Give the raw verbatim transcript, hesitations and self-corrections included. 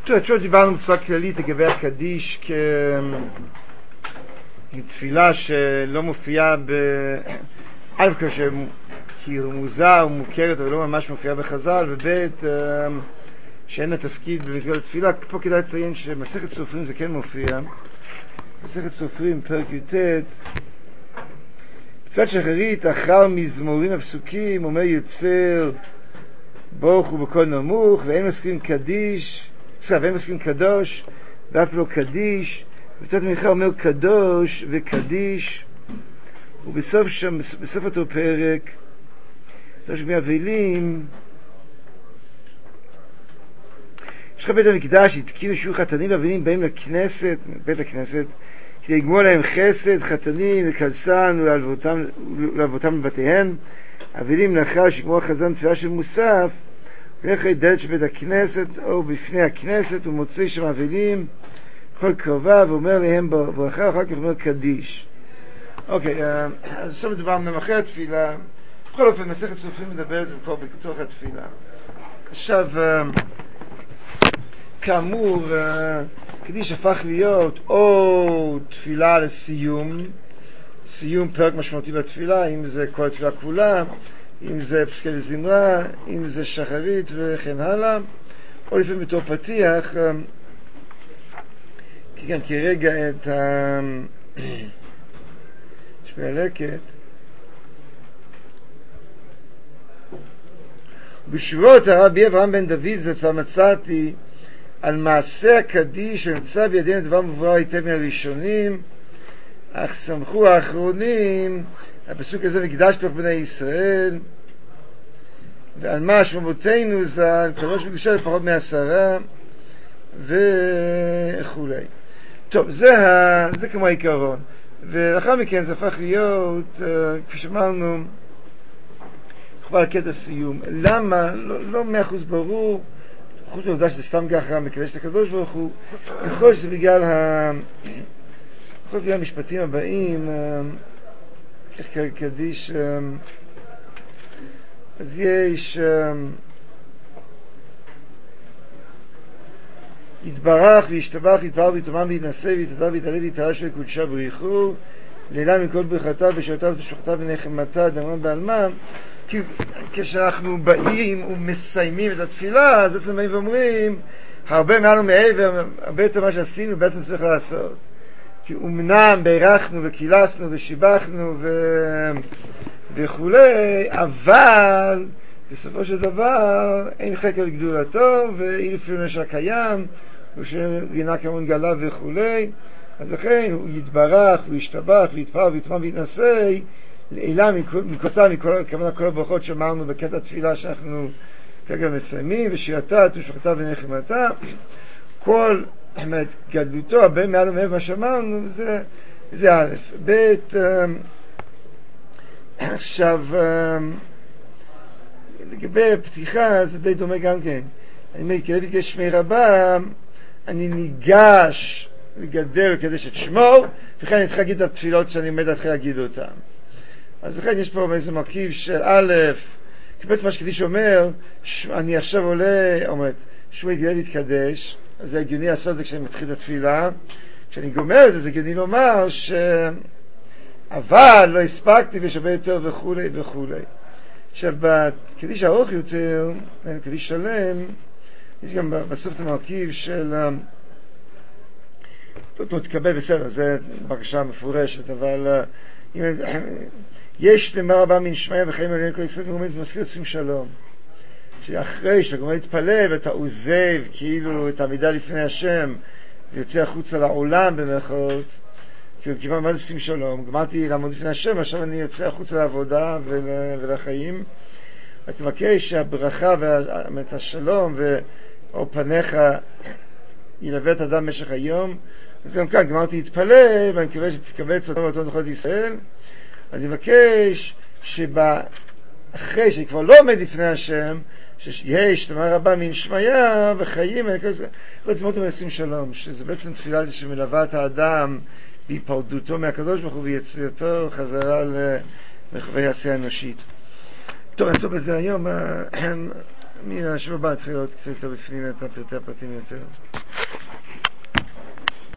עכשיו דיברנו בצורה כללית לגבי הקדיש כתפילה שלא מופיעה ב... א' כי הוא מוזר, הוא מוכרת, אבל לא ממש מופיעה בחז"ל, וב' שאין התפקיד במסגרת התפילה. פה כדאי לציין שמסכת סופרים זה כן מופיע. מסכת סופרים, פרק י"ט, תפילת שחרית, אחר מזמורים הפסוקים, אומר יוצר ברוך הוא בקול נמוך, ואין מסכים קדיש, בסדר, ואין מסכים קדוש, ואף לא קדיש, ותת מיכה אומר קדוש וקדיש, ובסוף שם, בסוף אותו פרק, תוש מאבלים, יש לך בית המקדש, התקינו שיהיו חתנים ואבלים, באים לכנסת, בית הכנסת, כדי לגמול להם חסד, חתנים לקלסן ולהלוותם לבתיהן, אבלים לאחר שגמור החזן תפילה של מוסף, הולך לדלת של בית הכנסת או בפני הכנסת, הוא מוצא שם אבלים, כל קרבה, ואומר להם ברכה, אחר כך אומר קדיש. אוקיי, אז עכשיו מדובר ממחי התפילה, בכל אופן מסכת סופרים מדבר על זה כבר בתוך התפילה. עכשיו, כאמור, קדיש הפך להיות או תפילה לסיום, סיום פרק משמעותי בתפילה, אם זה כל התפילה כולה, אם זה פסקי לזמרה, אם זה שחרית וכן הלאה, או לפעמים בתור פתיח, כי כאן כרגע את ה... שמלקת, בשורות הרבי אברהם בן דוד זצ"ל מצאתי על מעשה הקדיש שנמצא בידינו דבר מבואר היטב מהראשונים, אך שמחו האחרונים, הפסוק הזה מקדש תוך בני ישראל, ועל מה שמותינו ז"ל, קדוש בקדושה לפחות מעשרה, וכו'. טוב, זה, ה... זה כמו העיקרון. ולאחר מכן זה הפך להיות, כפי שאמרנו, חבל קטע סיום. למה? לא, לא מאה אחוז ברור, חוץ לעובדה שזה סתם ככה מקדש את הקדוש ברוך הוא, יכול שזה בגלל ה... יכול בגלל המשפטים הבאים, איך קדיש, אז יש יתברך וישתבח ויתברך ויתומם ויתנשא ויתהדר ויתעלה ויתעלה של קודשה בריחו לילה מכל ברכתה ושעותיו ותשבחתה ונחמתה דמם בעלמא. כי כשאנחנו באים ומסיימים את התפילה, אז בעצם באים ואומרים הרבה מעל ומעבר, הרבה יותר מה שעשינו בעצם צריך לעשות. כי אמנם בירכנו וקילסנו ושיבחנו ו... וכולי, אבל בסופו של דבר אין חקר לגדולתו ואין אפילו נשע קיים ושרינה כמון גלה וכולי. אז לכן הוא יתברך וישתבח ויתפאר ויתמם ויתנשא לעילה מקוטה מכל כמובן כל הברכות שאמרנו בקטע תפילה שאנחנו כרגע מסיימים, ושירתה ותשבחתה ונחמתה, כל גדלותו הרבה מעל ומעבר מה שאמרנו, זה זה א'. ב', עכשיו לגבי הפתיחה זה די דומה גם כן. אני אומר, כדי להתגש שמי רבה, אני ניגש לגדל לקדש את שמו, וכן אני צריך להגיד את התפילות שאני עומד להתחיל להגיד אותן. אז לכן יש פה איזה מרכיב של א', כי בעצם מה שקדיש אומר, אני עכשיו עולה, אומרת, שמי גדל להתקדש, אז זה הגיוני לעשות את זה כשאני מתחיל את התפילה. כשאני גומר את זה, זה הגיוני לומר ש... אבל לא הספקתי ושווה יותר וכו' וכו'. עכשיו, בקדיש הארוך יותר, קדיש שלם, יש גם בסוף את המרכיב של... לא תקבל בסדר, זה בקשה מפורשת, אבל אם... יש למה רבה מן שמיה וחיים עלינו כל ישראל וגומרים, זה מזכיר יוצאים שלום. שאחרי שאתה גומר להתפלל ואתה עוזב כאילו את העמידה לפני השם ויוצא החוצה לעולם במרכאות, כאילו כיוון מה זה שים שלום, גמרתי לעמוד לפני השם, עכשיו אני יוצא החוצה לעבודה ול, ולחיים. אז תבקש שהברכה ואת השלום ואור פניך ילווה את אדם במשך היום. אז גם כאן גמרתי להתפלל ואני מקווה שתקבץ אותו ואותו נוחות ישראל. אז אני מבקש שאחרי שאני כבר לא עומד לפני השם, שיש למה רבה מן שמיה וחיים וכזה, בעצם מאוד מנסים שלום, שזה בעצם תפילה שמלווה את האדם בהיפרדותו מהקדוש ברוך הוא ויציאתו חזרה למחווי העשייה האנושית. טוב, אני אעצור בזה היום. מהשבוע הבא נתחיל לראות קצת יותר בפנים את הפרטי הפרטים יותר.